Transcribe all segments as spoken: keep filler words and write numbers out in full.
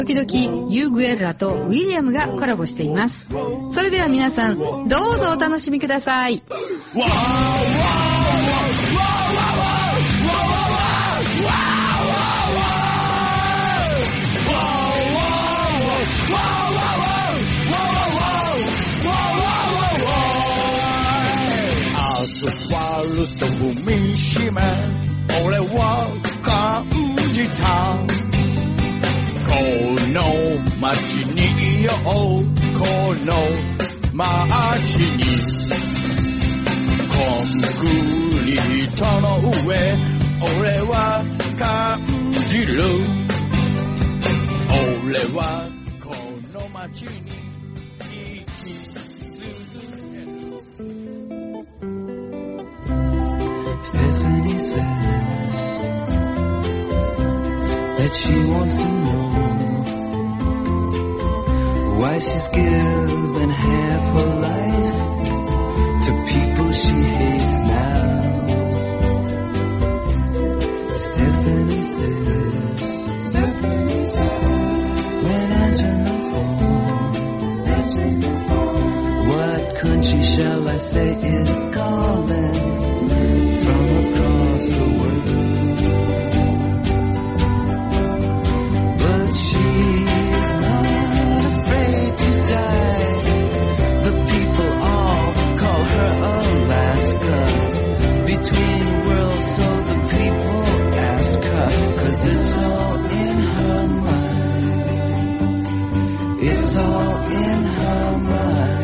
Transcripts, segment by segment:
時々ユー・グエッラとウィリアムがコラボしています。それでは皆さんどうぞお楽しみください。 アスファルト踏みしめ俺は感じたこの街にいようこの街にコンクリートの上俺は感じる俺はこの街に生き続ける Stephanie says that she wants to know why she's given half her life to people she hates now. Stephanie says, Stephanie says, when answering the phone, answering the phone, what country shall I say is calling? From across the world, but she's not afraid to die. The people all call her Alaska, between worlds, so the people ask her, 'cause it's all in her mind. It's all in her mind.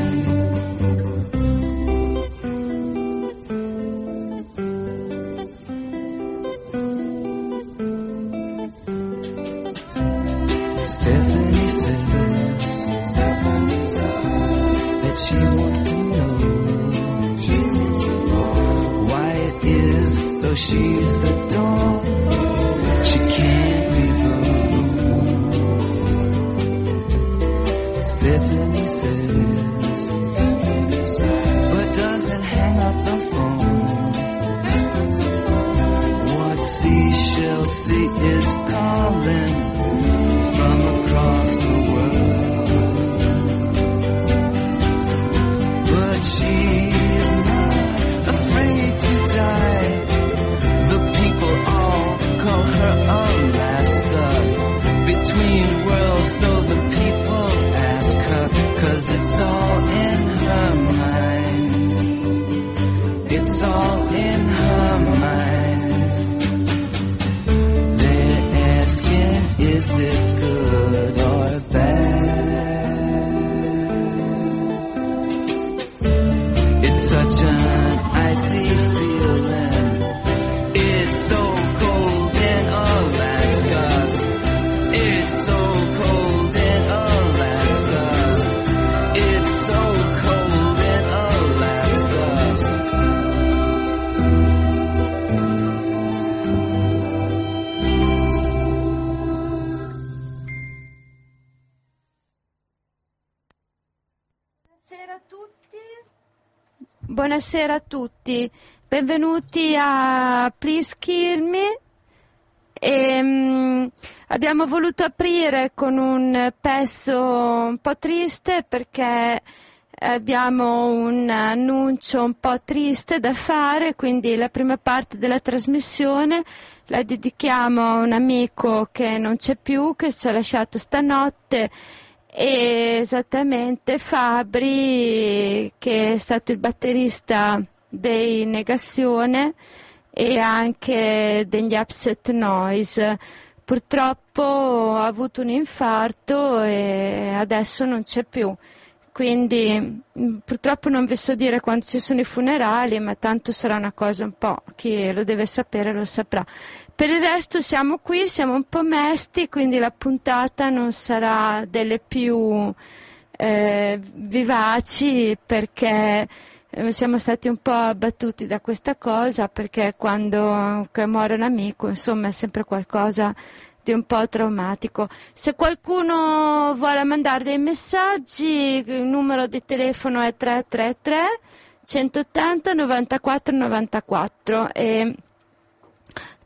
Stephanie says, Stephanie says that she wants to know, she wants to know why it is, though she's the doll, she can't be the one. Stephanie says, Stephanie says, but doesn't hang up the phone. What seashell sea is calling from across the world, but she's not afraid to die. The people all call her Alaska, between worlds, so the people ask her, 'cause it's all in her mind. It's all in her mind. They're asking, is it good or bad? It's such an icy feeling. It's so cold in Alaska. It's so cold in Alaska. It's so cold in Alaska. Buonasera a tutti. Buonasera a tutti. Benvenuti a Please Kill Me. E, um, abbiamo voluto aprire con un pezzo un po' triste perché abbiamo un annuncio un po' triste da fare, quindi la prima parte della trasmissione la dedichiamo a un amico che non c'è più, che ci ha lasciato stanotte, e esattamente Fabri, che è stato il batterista dei Negazione e anche degli Upset Noise. Purtroppo ha avuto un infarto e adesso non c'è più. Quindi purtroppo non vi so dire quando ci sono i funerali, ma tanto sarà una cosa un po', chi lo deve sapere lo saprà. Per il resto siamo qui, siamo un po' mesti, quindi la puntata non sarà delle più eh, vivaci, perché siamo stati un po' abbattuti da questa cosa, perché quando muore un amico, insomma, è sempre qualcosa di un po' traumatico. Se qualcuno vuole mandare dei messaggi, il numero di telefono è tre tre tre centottanta novantaquattro novantaquattro e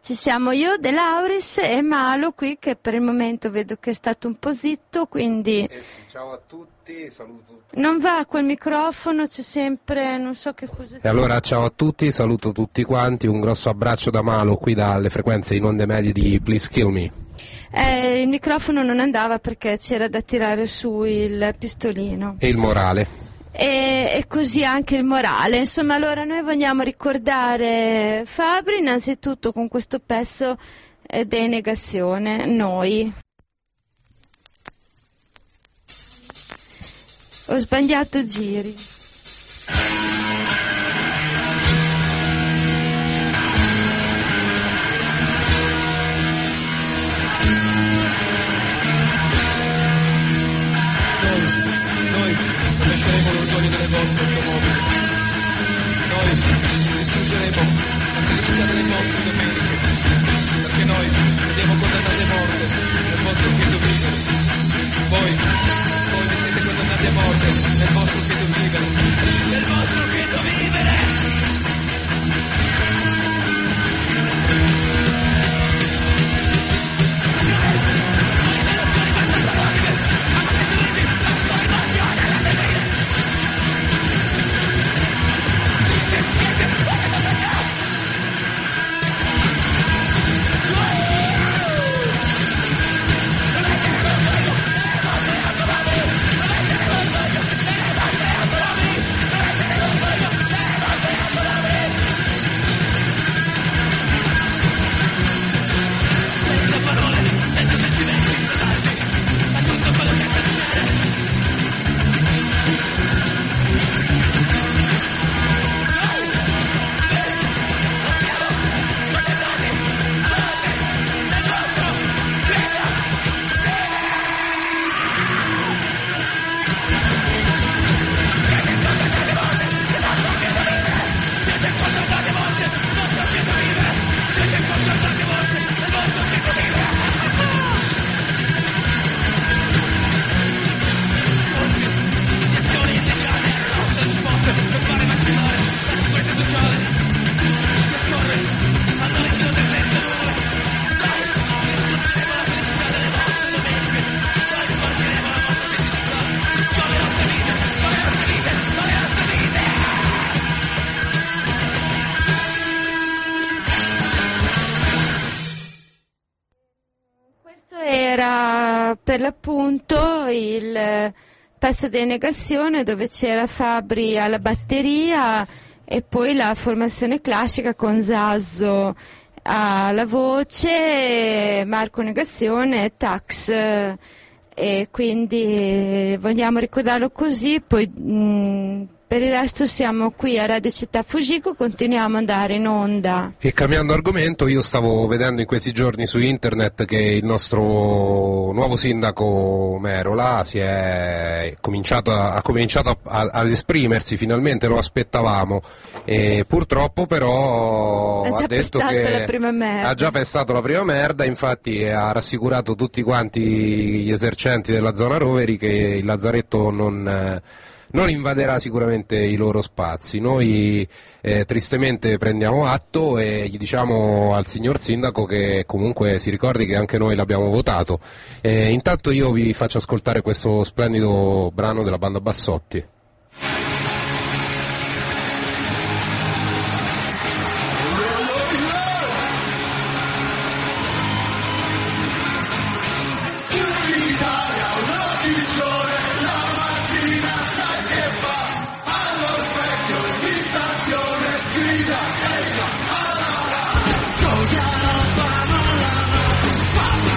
Ci siamo io, De Lauris e Malo qui, che per il momento vedo che è stato un po' zitto, quindi... Eh sì, ciao a tutti, saluto tutti. Non va quel microfono, c'è sempre, non so che cosa... E allora ciao a tutti, saluto tutti quanti, un grosso abbraccio da Malo qui dalle frequenze in onde medie di Please Kill Me. Eh, il microfono non andava perché c'era da tirare su il pistolino. E il morale. E, e così anche il morale. Insomma, allora noi vogliamo ricordare Fabri innanzitutto con questo pezzo eh, denegazione, noi. Ho sbagliato giri. Rovesceremo l'orgoglio delle vostre automobili. Noi distruggeremo la felicità delle vostre domeniche, perché noi vediamo condannati a morte nel vostro quieto vivere. Voi, voi vi siete condannati a morte nel vostro quieto vivere. Nel vostro quieto vivere! Per l'appunto il pezzo di negazione dove c'era Fabri alla batteria e poi la formazione classica con Zazzo alla voce, Marco Negazione e Tax, e quindi vogliamo ricordarlo così. Poi mh, per il resto siamo qui a Radio Città Fujiko, continuiamo ad andare in onda. E cambiando argomento, io stavo vedendo in questi giorni su internet che il nostro nuovo sindaco Merola si è cominciato a, ha cominciato a, a, ad esprimersi, finalmente lo aspettavamo, e purtroppo però ha, già ha detto che la prima merda. ha già pestato la prima merda, infatti ha rassicurato tutti quanti gli esercenti della zona Roveri che il lazzaretto non... non invaderà sicuramente i loro spazi. Noi eh, tristemente prendiamo atto e gli diciamo al signor sindaco che comunque si ricordi che anche noi l'abbiamo votato. Eh, intanto io vi faccio ascoltare questo splendido brano della banda Bassotti.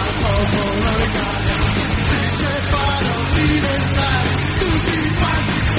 Dice farò diventare tutti quanti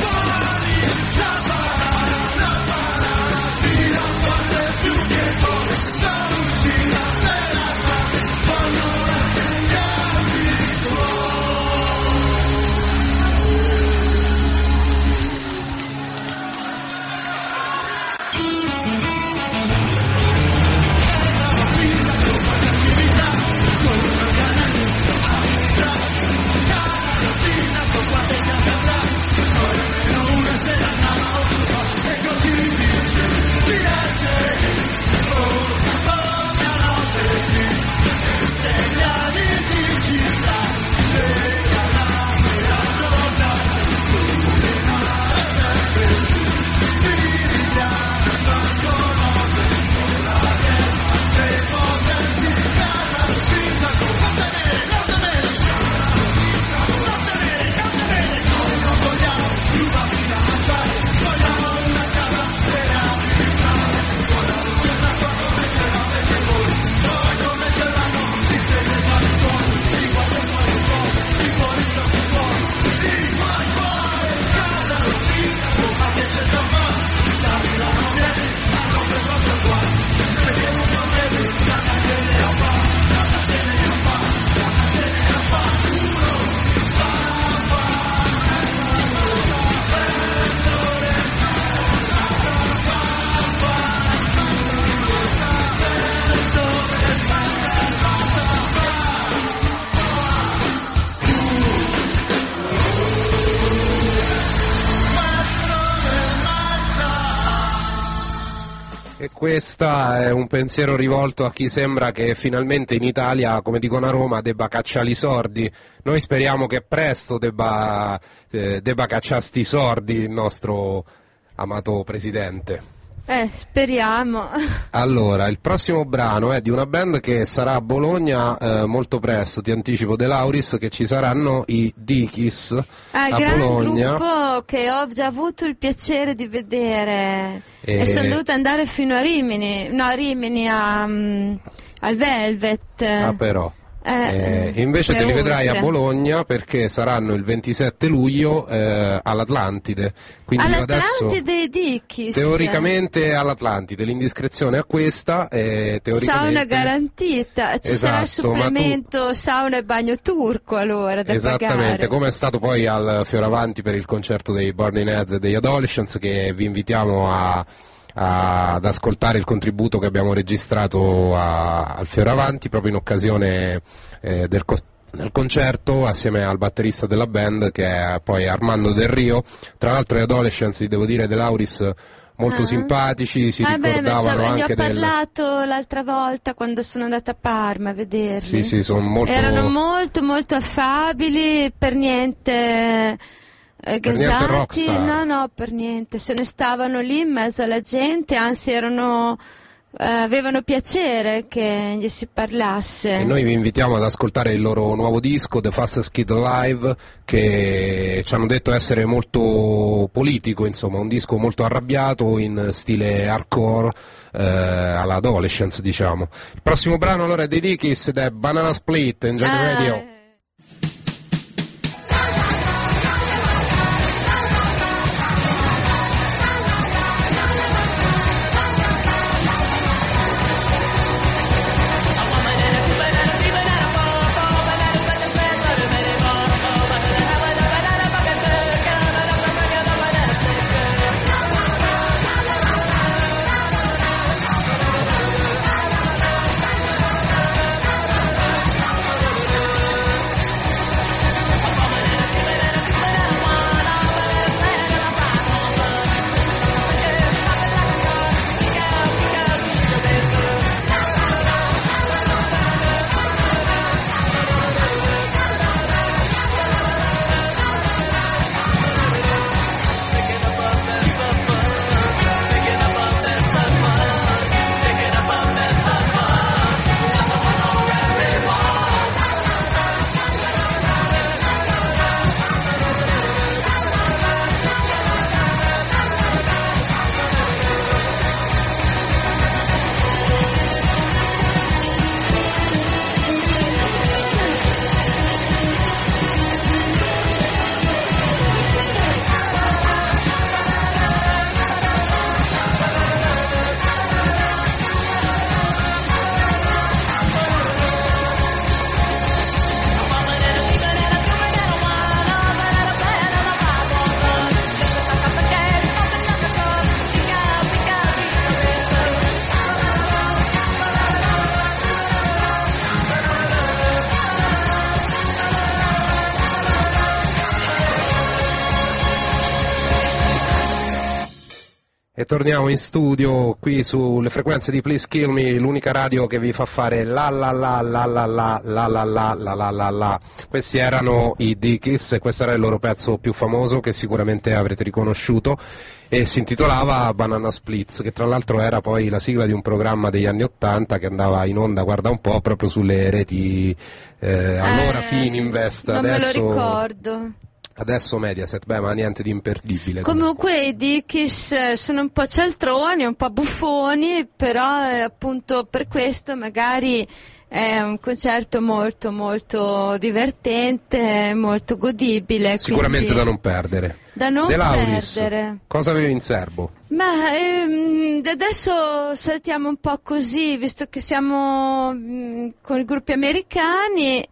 Questa è un pensiero rivolto a chi sembra che finalmente in Italia, come dicono a Roma, debba cacciare i sordi. Noi speriamo che presto debba, eh, debba cacciare sti sordi il nostro amato presidente. Eh, speriamo. Allora, il prossimo brano è di una band che sarà a Bologna eh, molto presto, ti anticipo De Lauris, che ci saranno i Dickies Ah, a gran Bologna. gruppo che ho già avuto il piacere di vedere e, E- sono dovuta andare fino a Rimini, no a Rimini, a, mm, al Velvet. Ah, però. Eh, Eh, invece che te li vedrai oltre. a Bologna perché saranno il ventisette luglio eh, all'Atlantide. Quindi io adesso All'Atlantide dei Dickies. teoricamente all'Atlantide, l'indiscrezione è questa e teoricamente Sauna garantita, ci sarà il Esatto, ma tu- supplemento sauna e bagno turco allora da Esattamente, pagare. come è stato poi al Fioravanti per il concerto dei Burning Heads e degli Adolescents, che vi invitiamo a, a- ad ascoltare il contributo che abbiamo registrato a- al Fioravanti proprio in occasione eh, del, co- del concerto assieme al batterista della band che è poi Armando Del Rio. Tra l'altro gli Adolescents, vi devo dire, De Lauris molto Ah. simpatici, si Ah, beh, ma ricordavano cioè, ne ho anche del... parlato l'altra volta quando sono andata a Parma a vederli. Sì, sì, sono molto... Erano molto molto affabili, per niente eh, Per niente gasati, rockstar. no no, per niente, se ne stavano lì in mezzo alla gente, anzi erano eh, avevano piacere che gli si parlasse. E noi vi invitiamo ad ascoltare il loro nuovo disco, The Fastest Kid Alive, che ci hanno detto essere molto politico, insomma, un disco molto arrabbiato in stile hardcore, eh, alla Adolescence, diciamo. Il prossimo brano allora è dei Dickies ed è Banana Split, Enjoy the Ah, Radio. E torniamo in studio qui sulle frequenze di Please Kill Me, l'unica radio che vi fa fare la la la la la la la la la la la la la. Questi erano i Dickies e questo era il loro pezzo più famoso che sicuramente avrete riconosciuto e si intitolava Banana Splits, che tra l'altro era poi la sigla di un programma degli anni Ottanta che andava in onda, guarda un po', proprio sulle reti eh, allora Eh, Fininvest, non adesso... me lo ricordo. Adesso Mediaset, beh, ma niente di imperdibile. Comunque i Dickies eh, sono un po' cialtroni, un po' buffoni, però eh, appunto per questo magari è un concerto molto molto divertente, molto godibile. Sicuramente quindi da non perdere. da non De Lauris, perdere. cosa avevi in serbo? Ma ehm, adesso saltiamo un po' così, visto che siamo mh, con i gruppi americani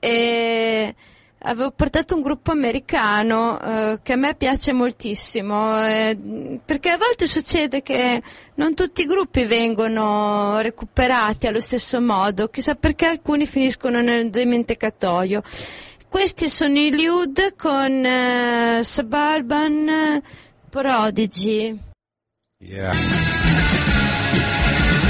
e avevo portato un gruppo americano eh, che a me piace moltissimo, eh, perché a volte succede che non tutti i gruppi vengono recuperati allo stesso modo, chissà perché alcuni finiscono nel dimenticatoio. Questi sono i Lude con eh, Suburban Prodigy. Yeah.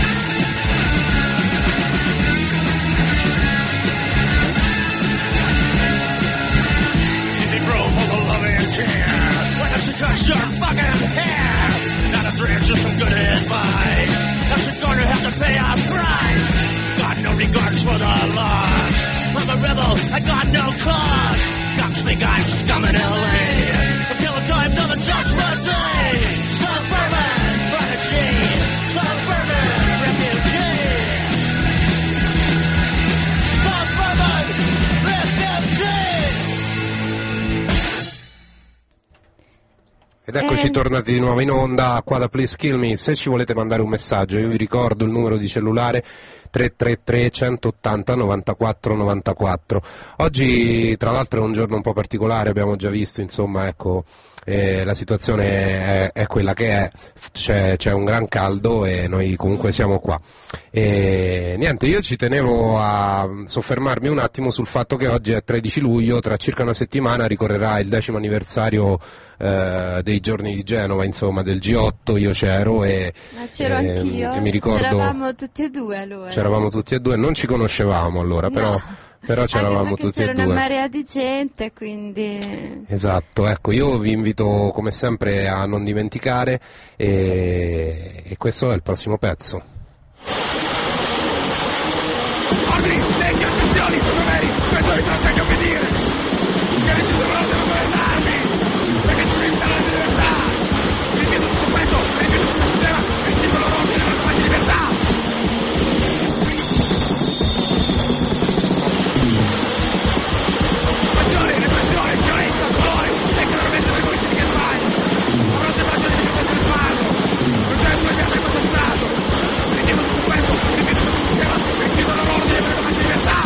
scum in L A. A killer type of a judgment day. Suburban prodigy. Suburban refugee. Suburban refugee. Ed eccoci Eh. tornati di nuovo in onda qua da Please Kill Me. Se ci volete mandare un messaggio, io vi ricordo il numero di cellulare tre tre tre centottanta novantaquattro novantaquattro. Oggi tra l'altro è un giorno un po' particolare, abbiamo già visto, insomma, ecco, eh, la situazione è, è quella che è, c'è, c'è un gran caldo e noi comunque siamo qua. E niente, io ci tenevo a soffermarmi un attimo sul fatto che oggi è tredici luglio, tra circa una settimana ricorrerà il decimo anniversario eh, dei giorni di Genova, insomma, del G otto. Io c'ero e, Ma c'ero e- anch'io. e mi ricordo... C'eravamo tutti e due allora. C'eravamo tutti e due, non ci conoscevamo allora, però, No. però c'eravamo Anche perché tutti e c'era due. una marea di gente, quindi... Esatto, ecco, io vi invito come sempre a non dimenticare e, e questo è il prossimo pezzo. Ordini, leggi, attenzioni, numeri, questo vi consegno a obbedire. Che deciso però devo governarmi, perché tu devi dare la libertà. Ripeto tutto questo, ripeto tutto il sistema, ripeto l'ordine della tua libertà. Passione, repressione, violenza, dolore, tecnicamente le politiche che fai. Non si faccia di più per farlo. Non c'è nessuno che abbia questo Stato. Ripeto tutto questo, ripeto tutto il sistema, ripeto l'ordine della tua libertà.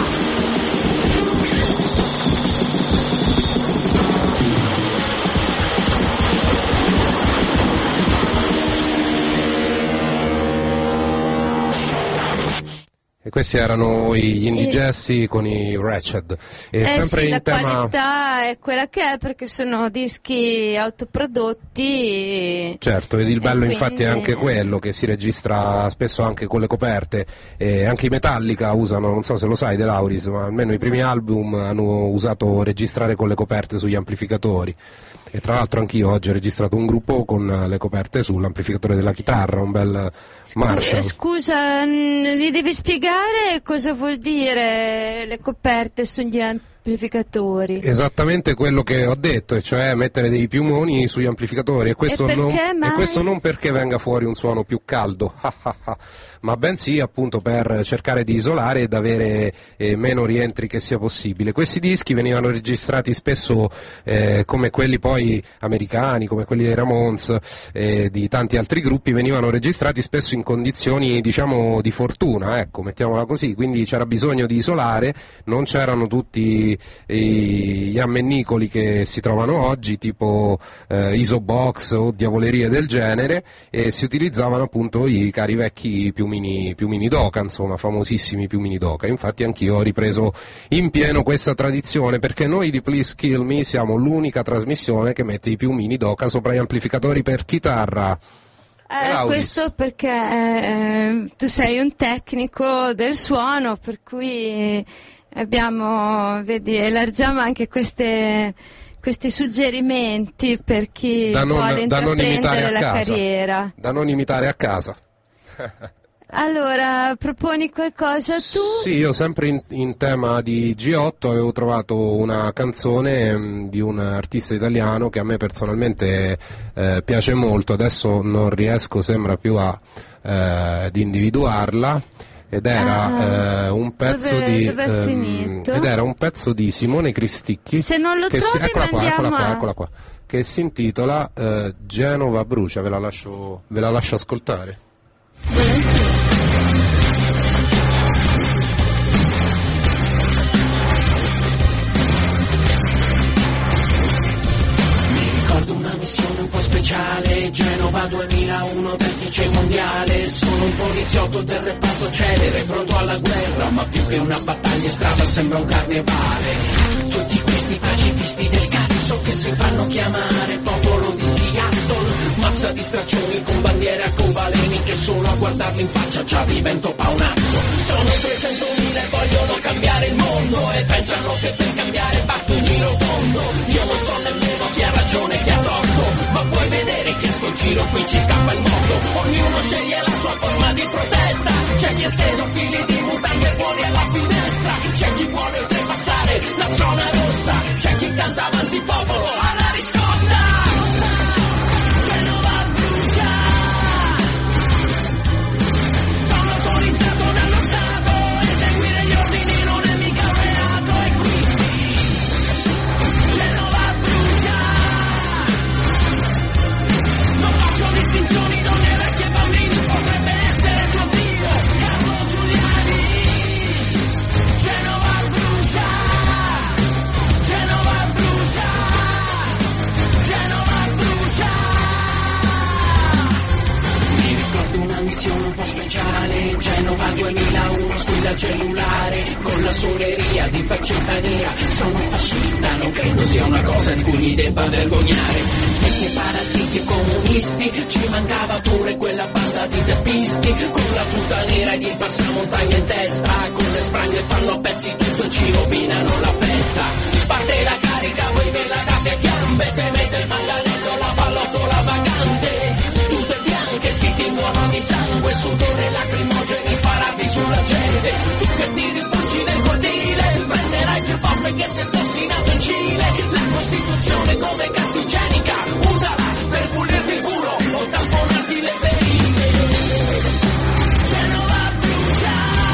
E questi erano gli indigesti con i Wretched. E Eh sempre sì, in la tema... qualità è quella che è perché sono dischi autoprodotti. Certo, ed il e bello quindi- infatti è anche quello che si registra spesso anche con le coperte, e anche i Metallica usano, non so se lo sai De Lauris, ma almeno i primi album hanno usato registrare con le coperte sugli amplificatori. E tra l'altro anch'io oggi ho registrato un gruppo con le coperte sull'amplificatore della chitarra, un bel Marshall. Eh, Scusa, mh, gli devi spiegare cosa vuol dire le coperte sugli amplificatori? Esattamente quello che ho detto, e cioè mettere dei piumoni sugli amplificatori, e questo, E non, perché mai? e questo non perché venga fuori un suono più caldo, ma bensì appunto per cercare di isolare ed avere eh, meno rientri che sia possibile. Questi dischi venivano registrati spesso eh, come quelli poi americani, come quelli dei Ramones e di tanti altri gruppi, venivano registrati spesso in condizioni, diciamo, di fortuna, ecco, mettiamola così, quindi c'era bisogno di isolare, non c'erano tutti gli ammennicoli che si trovano oggi, tipo eh, Isobox o diavolerie del genere, e si utilizzavano appunto i cari vecchi piumini, piumini d'oca, insomma, famosissimi piumini d'oca. Infatti anch'io ho ripreso in pieno questa tradizione, perché noi di Please Kill Me siamo l'unica trasmissione che mette i piumini d'oca sopra gli amplificatori per chitarra. Eh, Laudis. questo perché eh, tu sei un tecnico del suono, per cui abbiamo, vedi, elargiamo anche queste, questi suggerimenti per chi Da non, vuole da non imitare intraprendere a la casa. carriera. Da non imitare a casa. Allora, proponi qualcosa tu? Sì, io sempre in, in tema di G otto avevo trovato una canzone mh, di un artista italiano che a me personalmente eh, piace molto, adesso non riesco, sembra più a eh, ad individuarla, ed era Ah, eh, un pezzo dove- di dove è ehm, finito? ed era un pezzo di Simone Cristicchi. Se non lo che trovi, si, eccola qua, eccola mandiamo qua, a- eccola qua, che si intitola eh, Genova brucia, ve la lascio, ve la lascio ascoltare. Ricordo una missione un po' speciale, Genova duemilauno, vertice mondiale. Sono un poliziotto del reparto celere, pronto alla guerra, ma più che una battaglia strada sembra un carnevale. Tutti questi pacifisti del cazzo che si fanno chiamare popolo di Seattle, massa di straccioni con bandiere arcobaleni che solo a guardarli in faccia già divento paonazzo. Sono trecentomila e vogliono cambiare il mondo e pensano che per cambiare basta un giro tondo. Io non so nemmeno chi ha ragione e chi ha torto, ma puoi vedere che sto giro qui ci scappa il mondo. Ognuno sceglie la sua forma di protesta, c'è chi è steso fili di mutande fuori alla finestra, c'è chi vuole oltrepassare la zona rossa, c'è chi canta avanti popolo speciale, Genova duemilauno, squilla cellulare, con la suoneria di faccetta nera. Sono fascista, non credo sia una cosa di cui mi debba vergognare. Siete parassiti e comunisti, ci mancava pure quella banda di teppisti, con la tuta nera ed il passamontagna in testa, con le spranghe fanno a pezzi tutto, ci rovinano la festa. Parte la carica, voi ve la date a gambe, temete il manganello, la pallottola vagante, tutte bianche si tingono di sangue, sudore, lacrimogeni sparati sulla gente. Tu che tiri fucili nel cortile, prenderai più botte che se fossi nato in Cile. La Costituzione come carta igienica, usala per pulirti il culo o tamponarti le ferite. Genova brucia,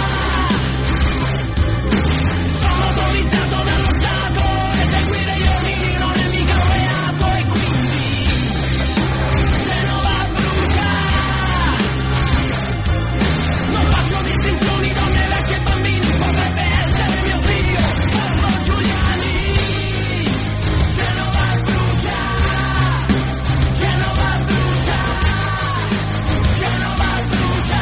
sono autorizzato dallo Stato, eseguire gli ordini non è mica un reato e quindi Genova brucia. Non faccio distinzioni, donne, vecchie e bambini, potrebbe essere mio figlio Carlo Giuliani. Genova brucia, Genova brucia, Genova brucia.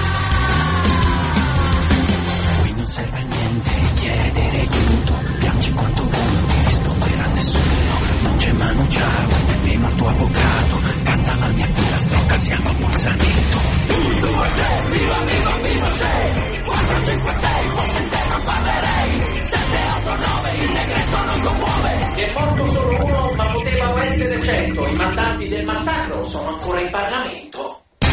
Qui non serve a niente chiedere aiuto, piangi quanto vuoi, non ti risponderà nessuno. Non c'è Manu Chao, nemmeno il tuo avvocato, canta la mia fila, strocca, siamo a Bolzanetto. Un, due, tre, viva, viva, viva, sei, quattro, cinque, sei, forse in te non parlerei, sette, otto, nove, il negretto non commuove. È morto solo uno, ma potevano essere cento, i mandanti del massacro sono ancora in Parlamento.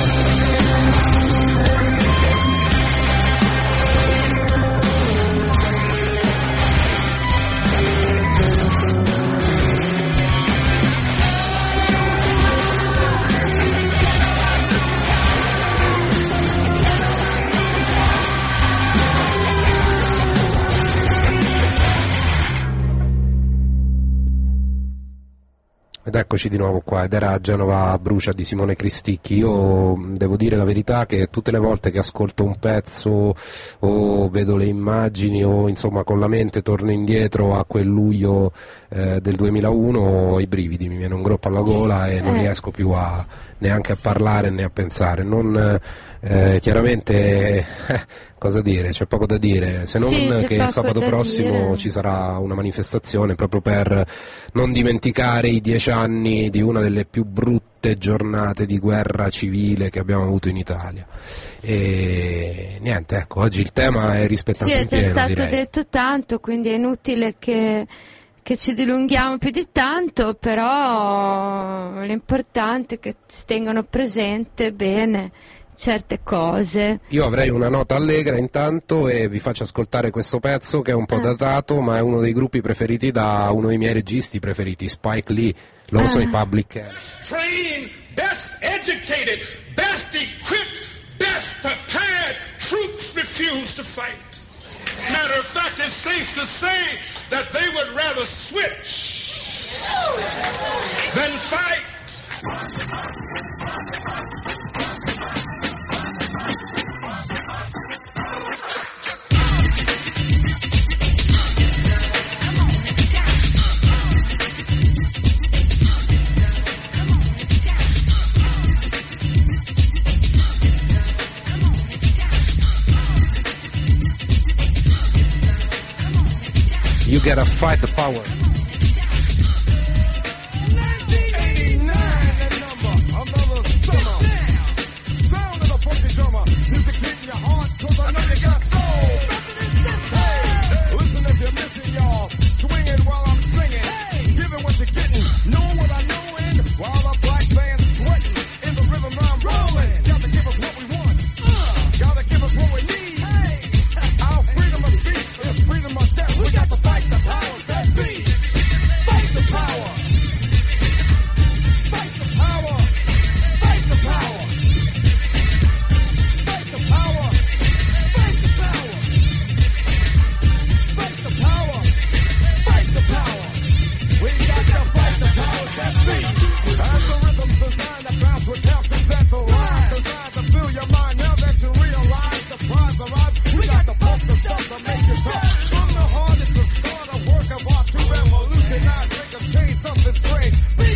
Ed eccoci di nuovo qua, ed era Genova brucia di Simone Cristicchi. Io devo dire la verità che tutte le volte che ascolto un pezzo o vedo le immagini o insomma con la mente torno indietro a quel luglio eh, del duemilauno, ho i brividi, mi viene un groppo alla gola e non Eh. riesco più a, neanche a parlare né a pensare. Non, eh, chiaramente eh, cosa dire, c'è poco da dire, se non Sì, c'è che poco sabato da prossimo dire. ci sarà una manifestazione proprio per non dimenticare i dieci anni di una delle più brutte giornate di guerra civile che abbiamo avuto in Italia. E niente, ecco, oggi il tema è rispettato Sì, è in già pieno, stato direi. detto tanto, quindi è inutile che, che ci dilunghiamo più di tanto, però l'importante è che si tengano presente bene certe cose. Io avrei una nota allegra intanto e vi faccio ascoltare questo pezzo che è un po' Ah. datato, ma è uno dei gruppi preferiti da uno dei miei registi preferiti, Spike Lee. Loro Ah. sono i Public Enemy. trained, best educated, best equipped, best prepared troops refuse to fight. Matter of fact, it's safe to say that they would rather switch than fight. You gotta fight the power.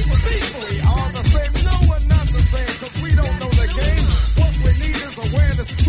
Awareness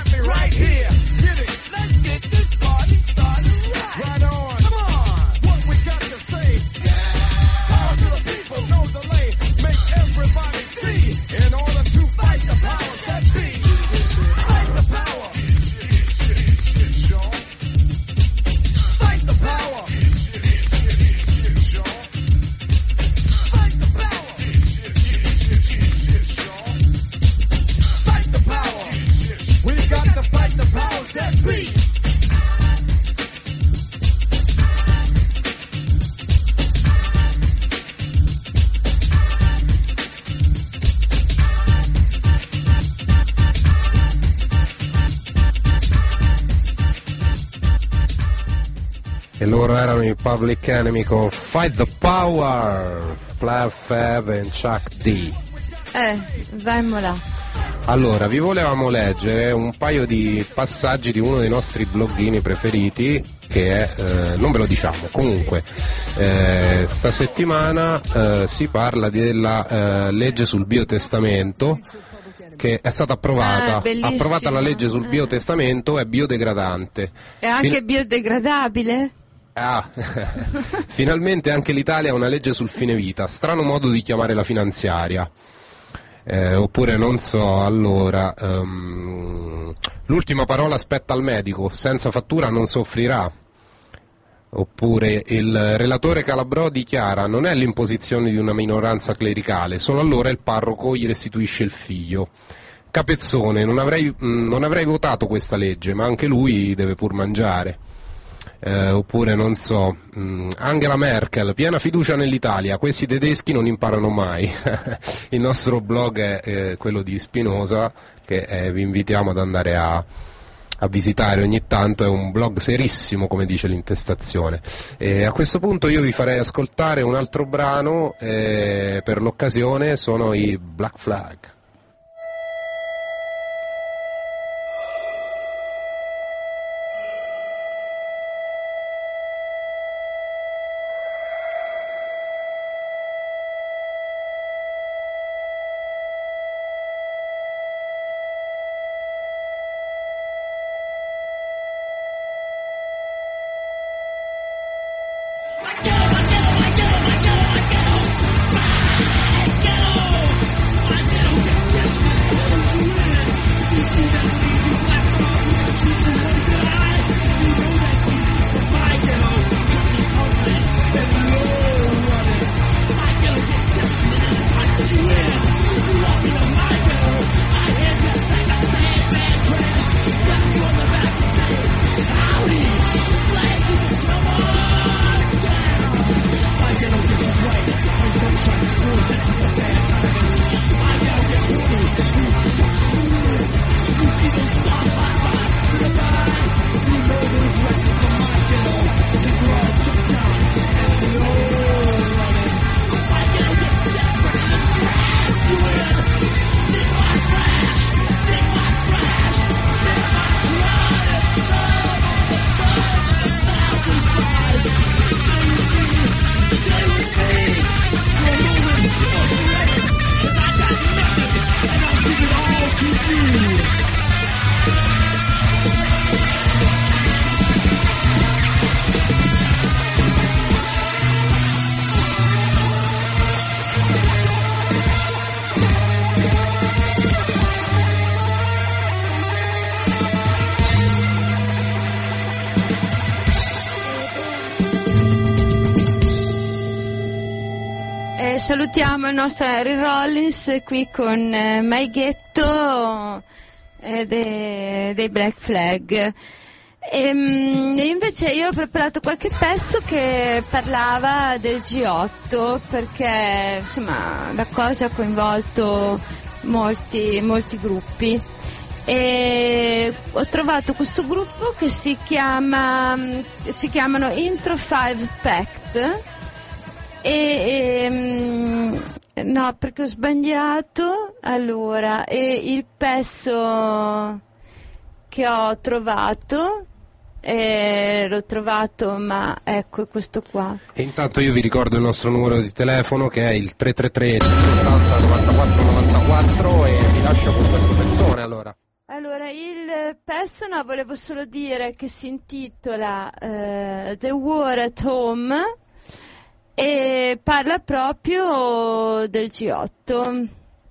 at me right here. Get it. Let's get this party started right. Right on. Come on. What we got to say. Yeah. Power to the people, no delay. Make everybody see. In order to fight the powers that be. Fight the power. Fight the power. Fight the power. Fight the power. We got to fight the powers that be. E loro erano i Public Enemy con Fight the Power, Flav Fab e Chuck D. Eh, vai là. Allora, vi volevamo leggere un paio di passaggi di uno dei nostri bloggini preferiti, che è, eh, non ve lo diciamo, comunque, eh, sta settimana eh, si parla della eh, legge sul biotestamento, che è stata approvata, Ah, bellissimo. approvata la legge sul Eh. biotestamento, è biodegradante. È anche Fin- biodegradabile? Ah, finalmente anche l'Italia ha una legge sul fine vita, strano modo di chiamare la finanziaria. Eh, oppure non so, allora, um, l'ultima parola spetta al medico, senza fattura non soffrirà. Oppure il relatore Calabrò dichiara: non è l'imposizione di una minoranza clericale, solo allora il parroco gli restituisce il figlio. Capezzone, non avrei, mh, non avrei votato questa legge, ma anche lui deve pur mangiare. Eh, oppure non so, mh, Angela Merkel, piena fiducia nell'Italia, questi tedeschi non imparano mai. Il nostro blog è eh, quello di Spinoza, che eh, vi invitiamo ad andare a, a visitare ogni tanto, è un blog serissimo, come dice l'intestazione. E a questo punto io vi farei ascoltare un altro brano, eh, per l'occasione sono i Black Flag. Salutiamo il nostro Harry Rollins qui con eh, My Ghetto eh, dei, dei Black Flag. E, mh, invece io ho preparato qualche pezzo che parlava del G otto, perché insomma la cosa ha coinvolto molti, molti gruppi. E ho trovato questo gruppo che si chiama si chiamano Intro Five Pact. E, e no, perché ho sbagliato. Allora, e il pezzo che ho trovato eh, l'ho trovato, ma ecco questo qua. E intanto io vi ricordo il nostro numero di telefono, che è il tre tre tre ottanta novantaquattro novantaquattro, e vi lascio con questo pezzone allora. Allora, il pezzo, no, volevo solo dire che si intitola uh, The War at Home e parla proprio del G otto.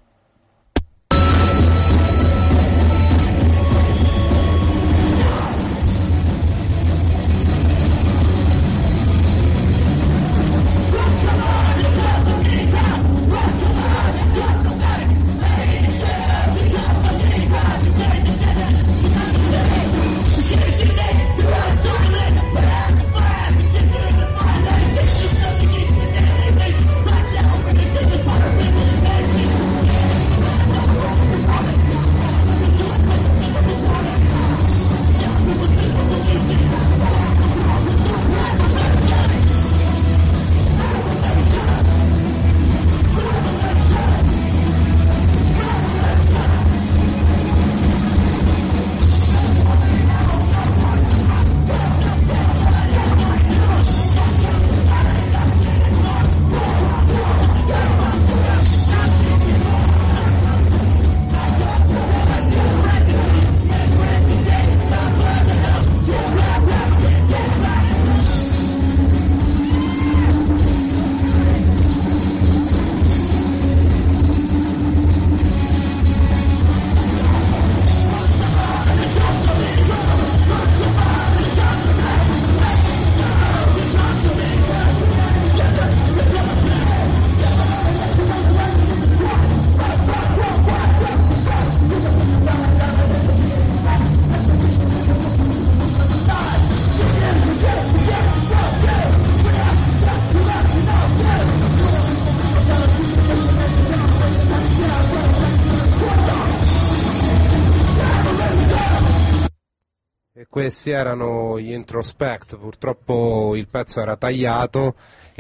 Questi erano gli Introspect, purtroppo il pezzo era tagliato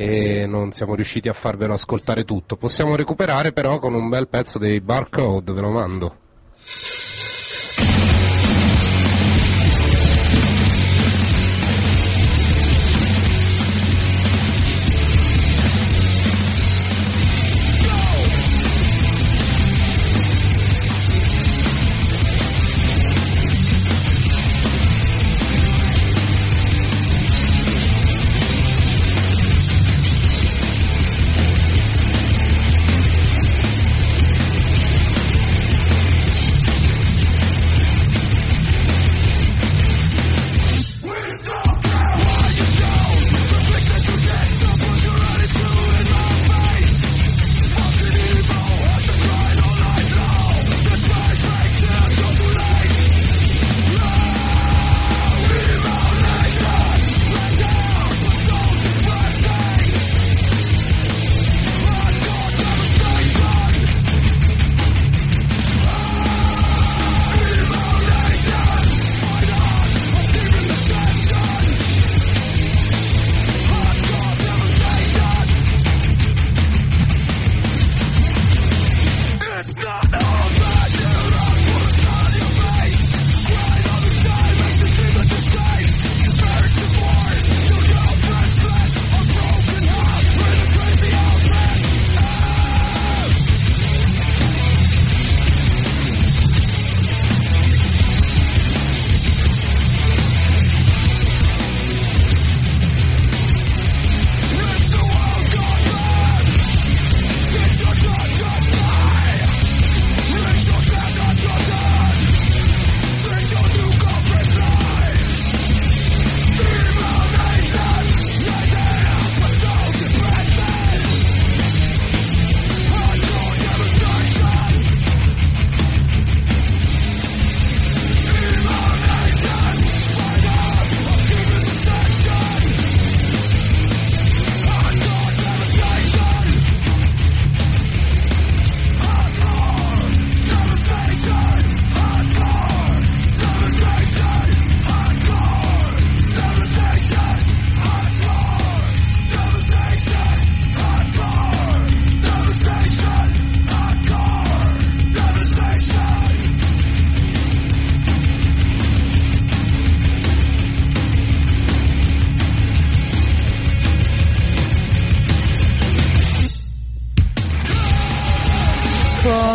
e non siamo riusciti a farvelo ascoltare tutto. Possiamo recuperare però con un bel pezzo dei Barcode, ve lo mando.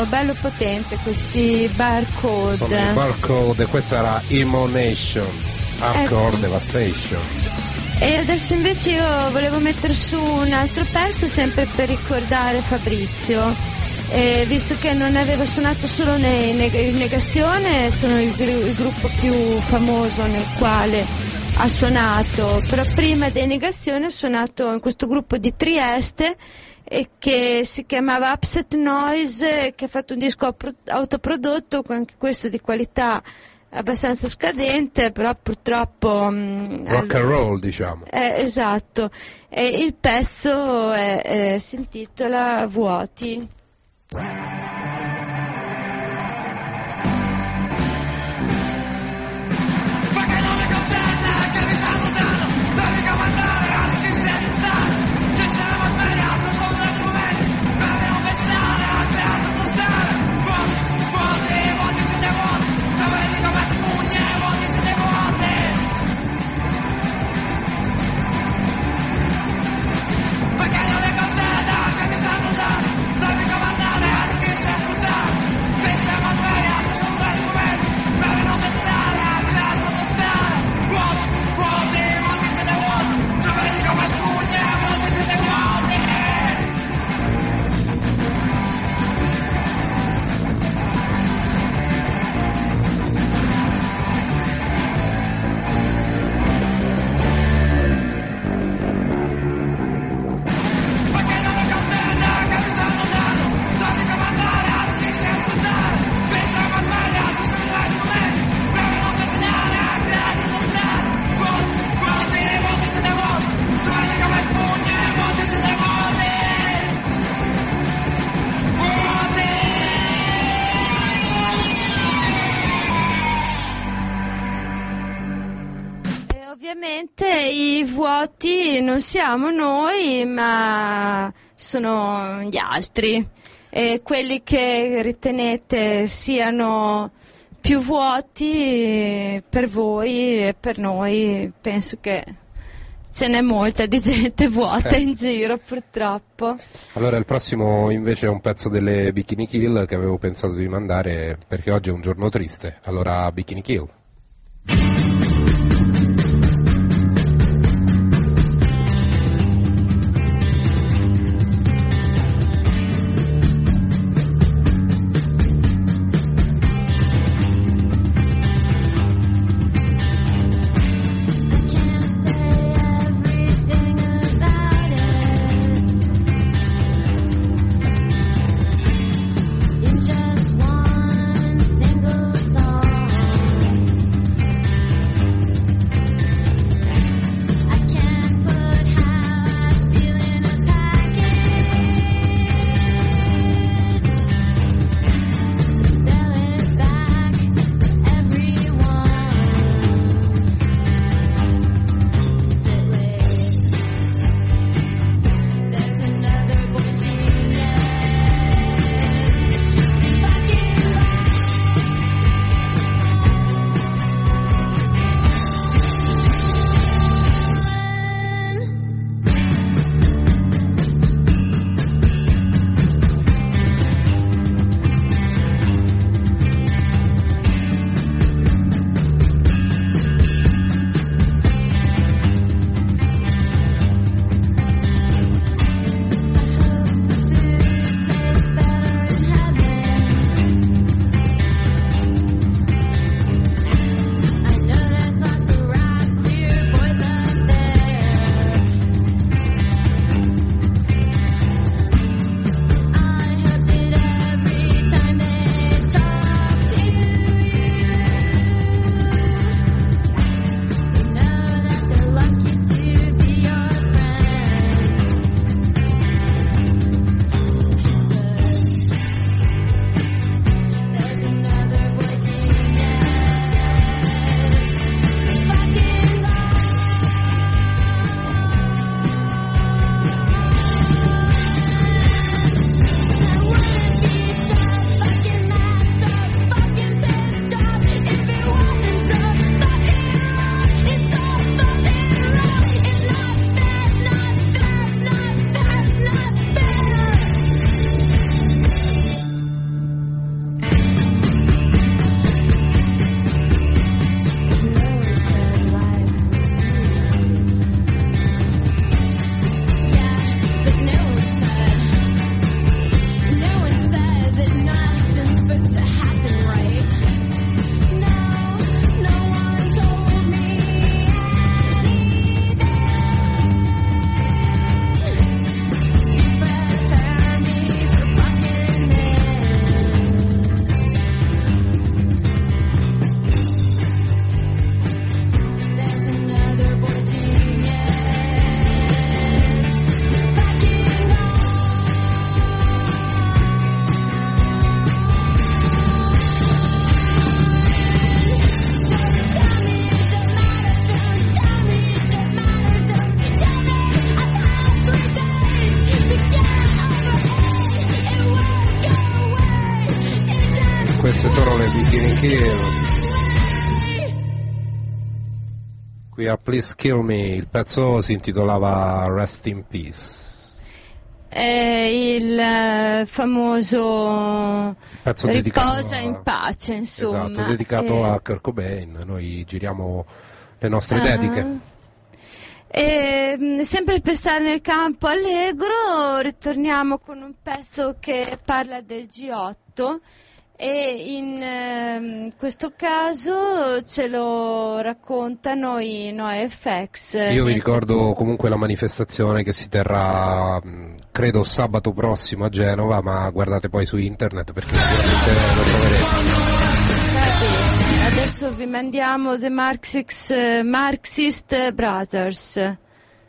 bello potente questi barcode. Sono i barcode, questa era Emo Nation, Hardcore Ecco. Devastation. E adesso invece io volevo mettere su un altro pezzo sempre per ricordare Fabrizio, e visto che non aveva suonato solo nei, nei, in Negazione, sono il, il gruppo più famoso nel quale ha suonato, però prima dei Negazione ha suonato in questo gruppo di Trieste e che si chiamava Upset Noise, che ha fatto un disco autoprodotto, anche questo di qualità abbastanza scadente, però purtroppo mh, Rock and roll, diciamo. eh, esatto, e il pezzo è, è, si intitola Vuoti. Ovviamente i vuoti non siamo noi, ma sono gli altri, e quelli che ritenete siano più vuoti per voi e per noi penso che ce n'è molta di gente vuota in giro, purtroppo. Allora il prossimo invece è un pezzo delle Bikini Kill che avevo pensato di mandare perché oggi è un giorno triste, allora Bikini Kill. One single song. queste sono le Beginning Kill. Qui a Please Kill Me, il pezzo si intitolava Rest in Peace. È il famoso pezzo riposa a... in pace, insomma. Esatto, dedicato e... a Kurt Cobain. Noi giriamo le nostre uh-huh. dediche. E, sempre per stare nel campo allegro, ritorniamo con un pezzo che parla del G otto. E in eh, questo caso ce lo raccontano i NoFX. Io vi ricordo comunque la manifestazione che si terrà credo sabato prossimo a Genova, ma guardate poi su internet perché sicuramente lo troverete. Adesso vi mandiamo The Marxist, Marxist Brothers.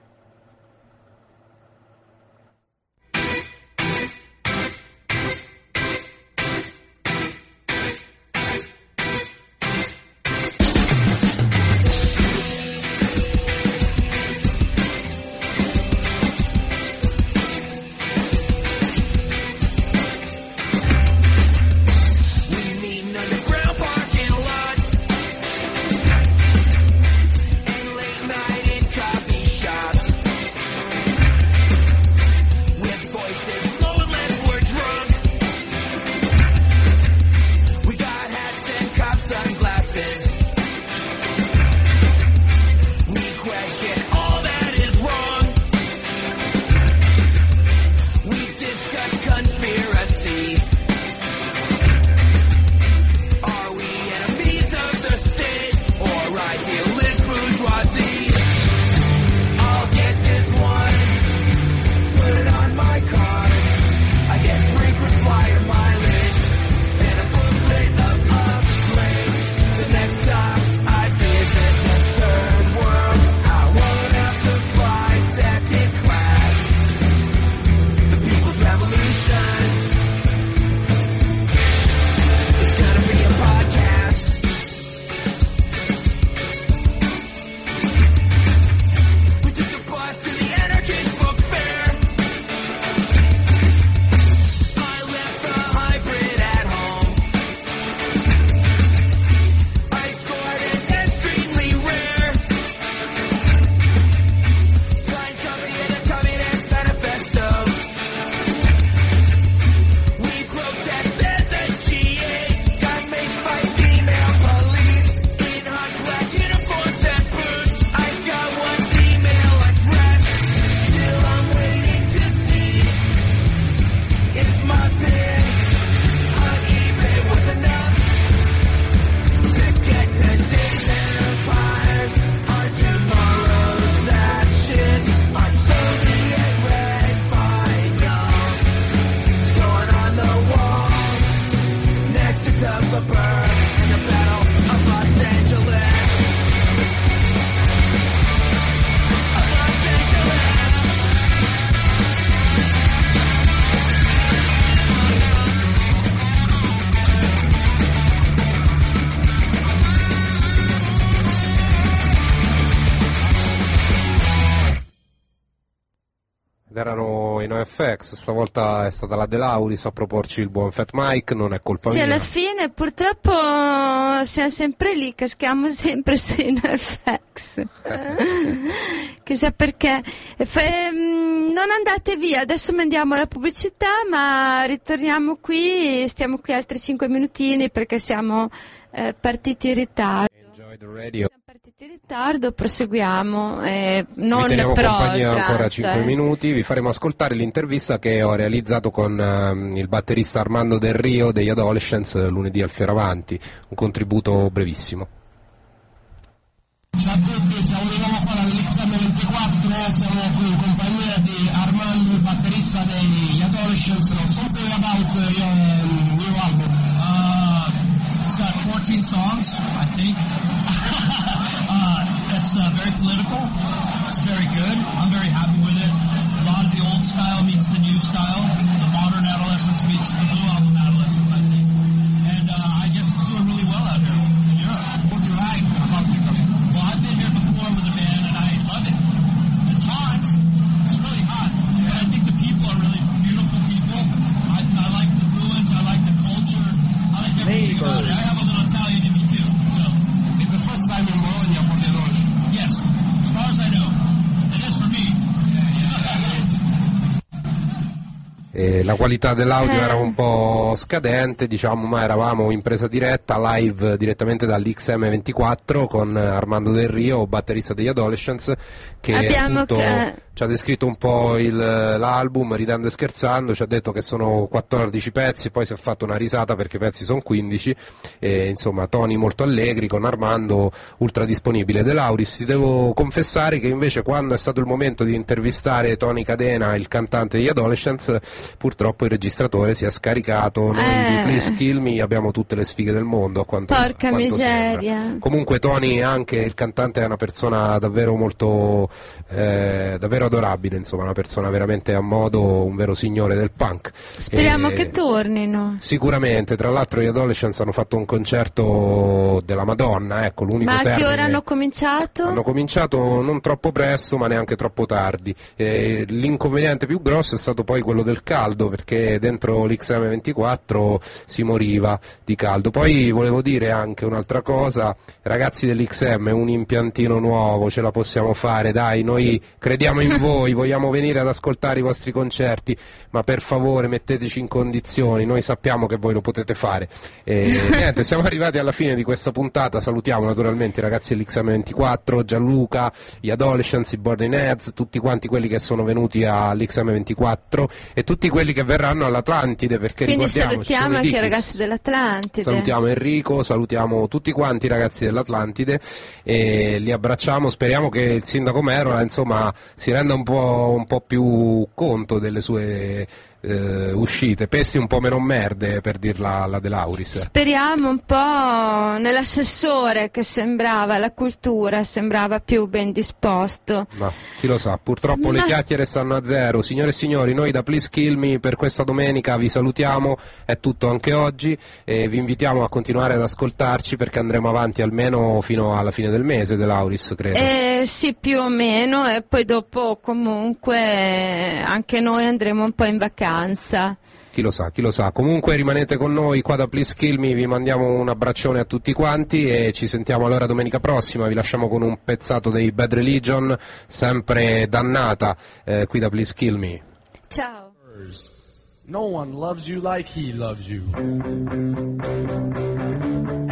Erano i NoFX, stavolta è stata la De Lauris a proporci il buon Fat Mike, non è colpa sì, mia. Sì, alla fine purtroppo siamo sempre lì, caschiamo sempre sui NoFX. Chissà perché. F- non andate via, adesso mandiamo la pubblicità, ma ritorniamo qui, stiamo qui altri cinque minutini perché siamo eh, partiti in ritardo. Enjoy the radio. In ritardo, proseguiamo. Eh, non vi teniamo però, compagnia grazie. ancora cinque minuti, vi faremo ascoltare l'intervista che ho realizzato con uh, il batterista Armando Del Rio degli Adolescents lunedì al Fioravanti, un contributo brevissimo. Ciao a tutti, siamo di nuovo qua all'X M ventiquattro, siamo qui in compagnia di Armando, il batterista degli Adolescents. Something about uh, your um, new album. Uh, it's got fourteen songs, I think. uh, it's uh, very political. It's very good. I'm very happy with it. A lot of the old style meets the new style. The modern Adolescents meets the Blue Album Adolescents, I think. And uh, I guess it's doing really well out here in Europe. What do you like about it? Well, I've been here before with a band and I love it. It's hot. It's really hot. And I think the people are really beautiful people. I, I like the ruins. I like the culture. I like everything. eh, la qualità dell'audio Eh. era un po' scadente, diciamo, ma eravamo in presa diretta, live direttamente dall'X M ventiquattro con Armando Del Rio, batterista degli Adolescents, che Abbiamo appunto che- ci ha descritto un po' il, l'album, ridendo e scherzando, ci ha detto che sono quattordici pezzi, poi si è fatto una risata perché i pezzi sono quindici, e, insomma toni molto allegri, con Armando ultra disponibile. De Lauris, ti devo confessare che invece quando è stato il momento di intervistare Tony Cadena, il cantante degli Adolescents, purtroppo il registratore si è scaricato. Noi Eh. di Please Kill Me abbiamo tutte le sfighe del mondo, a quanto, Porca a quanto miseria. sembra. Comunque Tony, anche il cantante, è una persona davvero molto eh, davvero adorabile, insomma, una persona veramente a modo, un vero signore del punk. Speriamo E- che tornino. Sicuramente, tra l'altro gli Adolescents hanno fatto un concerto della Madonna, ecco, l'unico Ma a che termine. ora hanno cominciato? Hanno cominciato non troppo presto ma neanche troppo tardi. Eh, l'inconveniente più grosso è stato poi quello del caldo, perché dentro l'X M ventiquattro si moriva di caldo. Poi volevo dire anche un'altra cosa, ragazzi dell'X M, un impiantino nuovo ce la possiamo fare, dai, noi crediamo in voi, vogliamo venire ad ascoltare i vostri concerti, ma per favore metteteci in condizioni, noi sappiamo che voi lo potete fare. E niente, siamo arrivati alla fine di questa puntata, salutiamo naturalmente i ragazzi dell'X M ventiquattro, Gianluca, gli Adolescents, i Burning Heads, tutti quanti quelli che sono venuti all'X M ventiquattro e tutti quelli che verranno all'Atlantide, perché Quindi ricordiamo ci sono salutiamo i anche i Dickies. ragazzi dell'Atlantide. Salutiamo Enrico, salutiamo tutti quanti i ragazzi dell'Atlantide e li abbracciamo, speriamo che il sindaco Merola, insomma, si renda un po', un po' più conto delle sue eh, uscite, pesti un po' meno merde, per dirla la De Lauris. Speriamo un po' nell'assessore che sembrava, la cultura sembrava più ben disposto. Ma chi lo sa, purtroppo le Ma- chiacchiere stanno a zero. Signore e signori, noi da Please Kill Me per questa domenica vi salutiamo, è tutto anche oggi e vi invitiamo a continuare ad ascoltarci perché andremo avanti almeno fino alla fine del mese, De Lauris, credo. Eh, sì, più o meno, e poi dopo comunque eh, anche noi andremo un po' in vacanza. Chi lo sa, chi lo sa. Comunque rimanete con noi qua da Please Kill Me, vi mandiamo un abbraccione a tutti quanti e ci sentiamo allora domenica prossima. Vi lasciamo con un pezzato dei Bad Religion, sempre dannata, eh, qui da Please Kill Me. Ciao. No one loves you like he loves you.